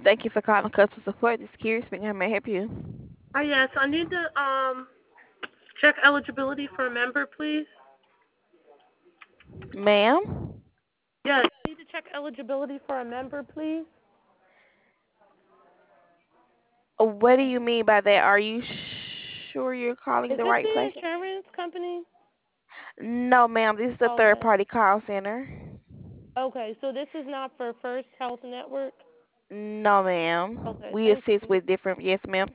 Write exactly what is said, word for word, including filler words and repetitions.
Thank you for calling customer support. This is Kira speaking. How may I help you? Hi, yes, I need to um check eligibility for a member, please. Ma'am? Yes, I need to check eligibility for a member, please. Uh, What do you mean by that? Are you sure you're calling Is the this right the place? insurance company? No, ma'am. This is a third Okay. party call center. Okay, so this is not for First Health Network? No, ma'am. Okay, We thank assist you. with different, yes, ma'am.